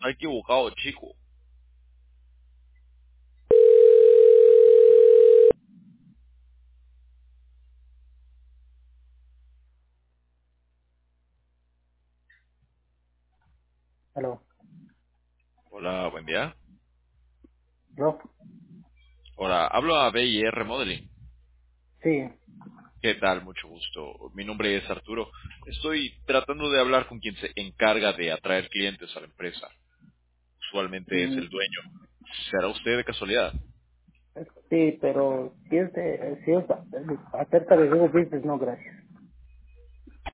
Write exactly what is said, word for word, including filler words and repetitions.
Está equivocado, chico. Aló. Hola, buen día. ¿Yo? Hola, hablo a B I R Modeling. Sí. ¿Qué tal? Mucho gusto. Mi nombre es Arturo. Estoy tratando de hablar con quien se encarga de atraer clientes a la empresa. Usualmente es Mm, el dueño. ¿Será usted de casualidad? sí, pero si es, de, si es acerca de Google Business, no, gracias.